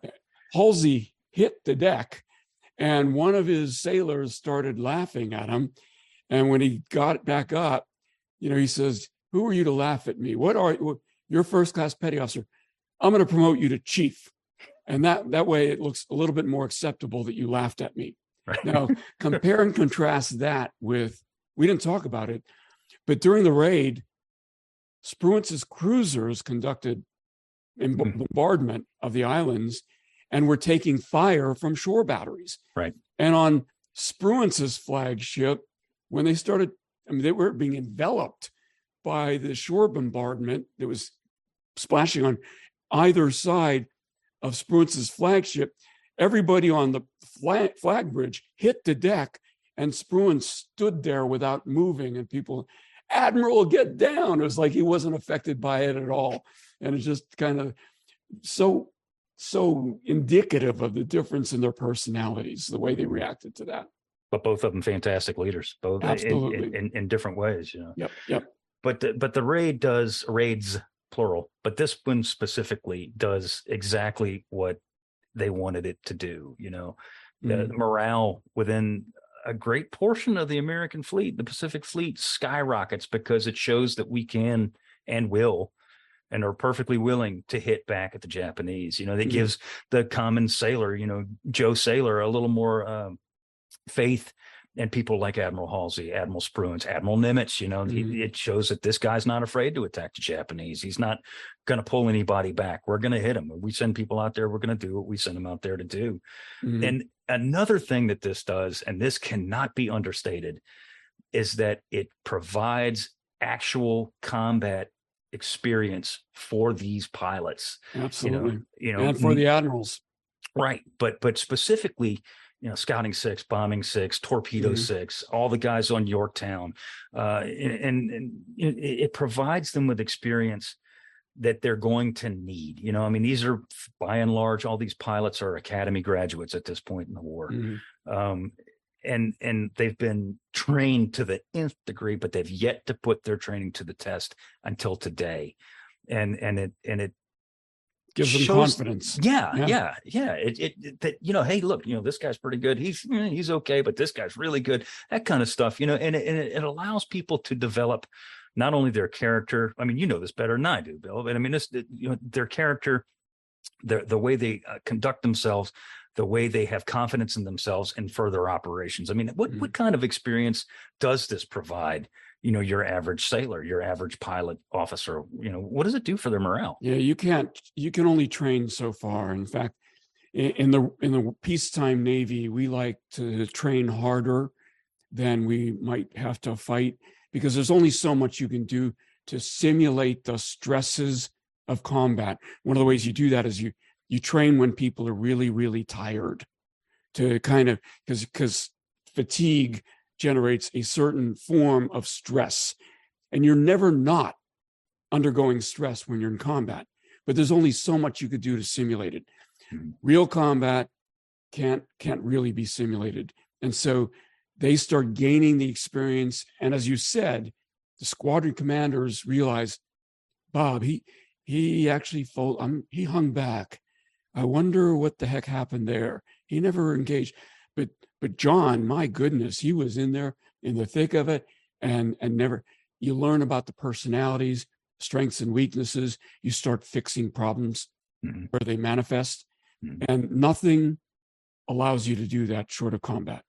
Halsey hit the deck, and one of his sailors started laughing at him. And when he got back up, he says, "Who are you to laugh at me? What are you? You're first-class petty officer. I'm going to promote you to chief." And that way it looks a little bit more acceptable that you laughed at me. Right. Now, compare and contrast that with, we didn't talk about it, but during the raid, Spruance's cruisers conducted bombardment of the islands and were taking fire from shore batteries. Right. And on Spruance's flagship, when they started, they were being enveloped by the shore bombardment that was splashing on either side of Spruance's flagship. Everybody on the flag bridge hit the deck, and Spruance stood there without moving, and people, "Admiral, get down." It was like he wasn't affected by it at all. And it just kind of so indicative of the difference in their personalities, the way they reacted to that. But both of them fantastic leaders, both Absolutely. in different ways, Yep. But the raids plural, but this one specifically does exactly what they wanted it to do. The morale within a great portion of the American fleet, the Pacific Fleet, skyrockets because it shows that we can and will and are perfectly willing to hit back at the Japanese. That gives the common sailor, Joe Sailor, a little more faith and people like Admiral Halsey, Admiral Spruance, Admiral Nimitz. It shows that this guy's not afraid to attack the Japanese. He's not going to pull anybody back. We're going to hit them. We send people out there, we're going to do what we send them out there to do. And another thing that this does, and this cannot be understated, is that it provides actual combat experience for these pilots. Absolutely. And for the admirals. Right. But specifically, Scouting 6, Bombing 6, Torpedo 6, all the guys on Yorktown. And it provides them with experience that they're going to need. These are, by and large, all these pilots are academy graduates at this point in the war. And they've been trained to the nth degree, but they've yet to put their training to the test until today. And it gives them confidence. Yeah. That, hey, look, this guy's pretty good. He's okay, but this guy's really good. That kind of stuff, and it allows people to develop not only their character. This better than I do, Bill, but their character, the way they conduct themselves, the way they have confidence in themselves and further operations. What kind of experience does this provide? Your average sailor, your average pilot officer, what does it do for their morale? Yeah, you can only train so far. In fact, in the peacetime Navy, we like to train harder than we might have to fight, because there's only so much you can do to simulate the stresses of combat. One of the ways you do that is you train when people are really, really tired, to kind of, because fatigue generates a certain form of stress, and you're never not undergoing stress when you're in combat, but there's only so much you could do to simulate it. Real combat can't really be simulated. And so they start gaining the experience. And as you said, the squadron commanders realize, Bob, he actually he hung back. I wonder what the heck happened there. He never engaged. But John, my goodness, he was in there in the thick of it, and never. You learn about the personalities, strengths and weaknesses. You start fixing problems where they manifest, and nothing allows you to do that short of combat.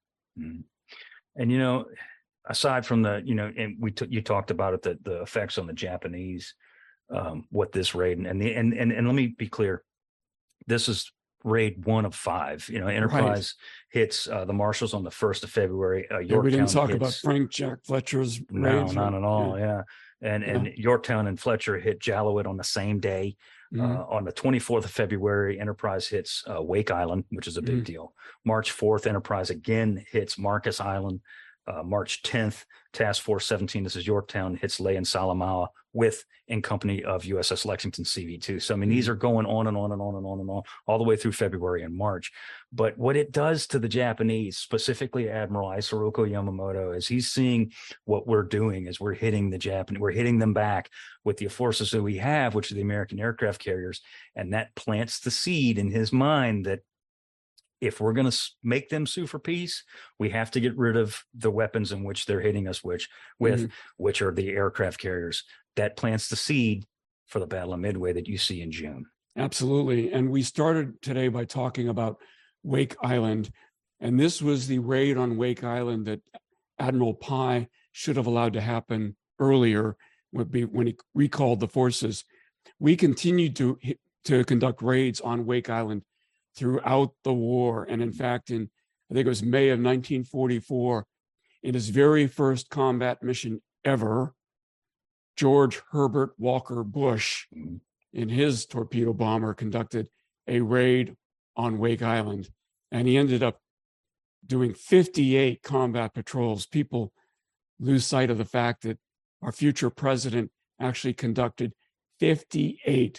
And aside from the, and you talked about it, the effects on the Japanese, what this raid and let me be clear, this is raid 1 of 5. Enterprise hits the Marshalls on the 1st of February. Yorktown we didn't talk hits, about Frank Jack Fletcher's raids. No, not at all. Yeah. And Yorktown and Fletcher hit Jalloett on the same day. On the 24th of February, Enterprise hits Wake Island, which is a big deal. March 4th, Enterprise again hits Marcus Island. March 10th, Task Force 17, this is Yorktown, hits Ley and Salamaua in company of USS Lexington CV2. So, these are going on and on and on and on and on, all the way through February and March. But what it does to the Japanese, specifically Admiral Isoroku Yamamoto, is he's seeing what we're doing as we're hitting the Japanese, we're hitting them back with the forces that we have, which are the American aircraft carriers. And that plants the seed in his mind that if we're going to make them sue for peace, we have to get rid of the weapons in which they're hitting us which are the aircraft carriers. That plants the seed for the Battle of Midway that you see in June. Absolutely. And we started today by talking about Wake Island. And this was the raid on Wake Island that Admiral Pai should have allowed to happen earlier, when he recalled the forces. We continued to conduct raids on Wake Island throughout the war. And in fact, I think it was May of 1944, in his very first combat mission ever, George Herbert Walker Bush, in his torpedo bomber, conducted a raid on Wake Island. And he ended up doing 58 combat patrols. People lose sight of the fact that our future president actually conducted 58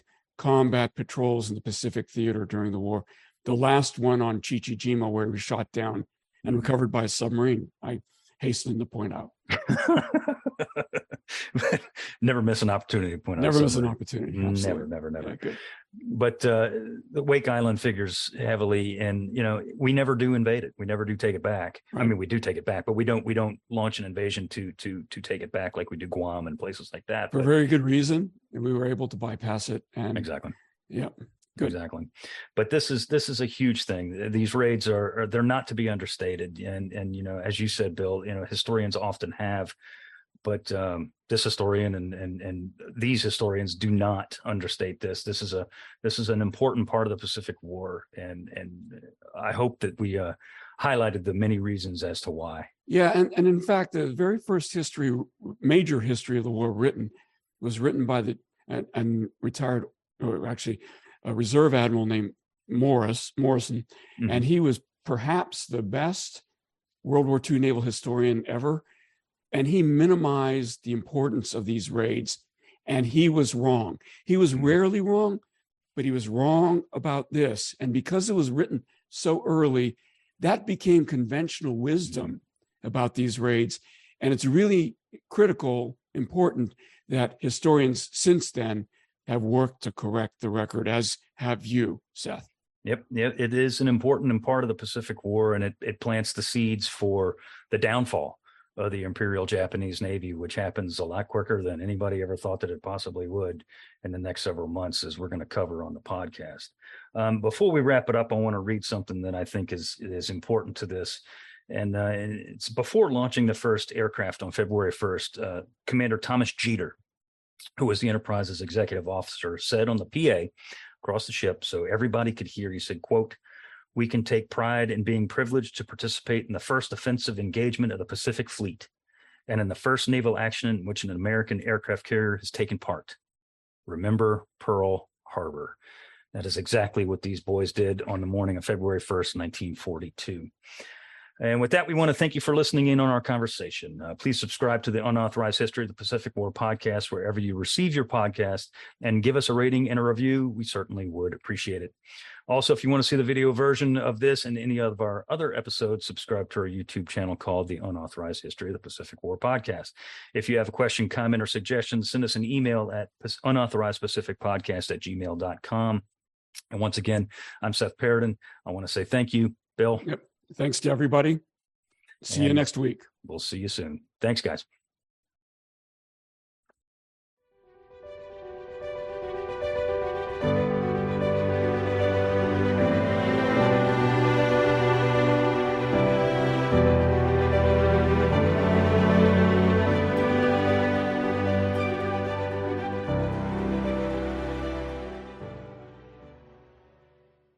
combat patrols in the Pacific Theater during the war. The last one on Chichijima, where he was shot down and recovered by a submarine, I hasten to point out. Never miss an opportunity to point out. Never miss an somebody. opportunity. Never, Absolutely. never. Yeah, good. But the Wake Island figures heavily, and we never do invade it. We never do take it back. Right. I mean, we do take it back, but we don't launch an invasion to take it back like we do Guam and places like that. For a very good reason, and we were able to bypass it. And exactly. Yeah. Good. Exactly. But this is a huge thing. These raids they're not to be understated. And as you said, Bill, historians often have, but this historian and these historians do not understate this. This is an important part of the Pacific War, and I hope that we highlighted the many reasons as to why. Yeah, and in fact, the very first major history of the war was written by the retired, or actually a reserve admiral named Morrison, Mm-hmm. and he was perhaps the best World War II naval historian ever. And he minimized the importance of these raids, and he was wrong. He was rarely wrong, but he was wrong about this. And because it was written so early, that became conventional wisdom about these raids. And it's really important that historians since then have worked to correct the record, as have you, Seth. Yep. It is an important part of the Pacific War, and it plants the seeds for the downfall of the Imperial Japanese Navy, which happens a lot quicker than anybody ever thought that it possibly would in the next several months, as we're going to cover on the podcast. Before we wrap it up, I want to read something that I think is important to this. And it's before launching the first aircraft on February 1st, Commander Thomas Jeter, who was the Enterprise's executive officer, said on the PA across the ship, so everybody could hear, he said, quote, "We can take pride in being privileged to participate in the first offensive engagement of the Pacific Fleet and in the first naval action in which an American aircraft carrier has taken part. Remember Pearl Harbor." That is exactly what these boys did on the morning of February 1st, 1942. And with that, we want to thank you for listening in on our conversation. Please subscribe to the Unauthorized History of the Pacific War podcast wherever you receive your podcast, and give us a rating and a review. We certainly would appreciate it. Also, if you want to see the video version of this and any of our other episodes, subscribe to our YouTube channel called the Unauthorized History of the Pacific War podcast. If you have a question, comment, or suggestion, send us an email at unauthorizedpacificpodcast@gmail.com. And once again, I'm Seth Paradin. I want to say thank you, Bill. Yep. Thanks to everybody. See you next week. We'll see you soon. Thanks, guys.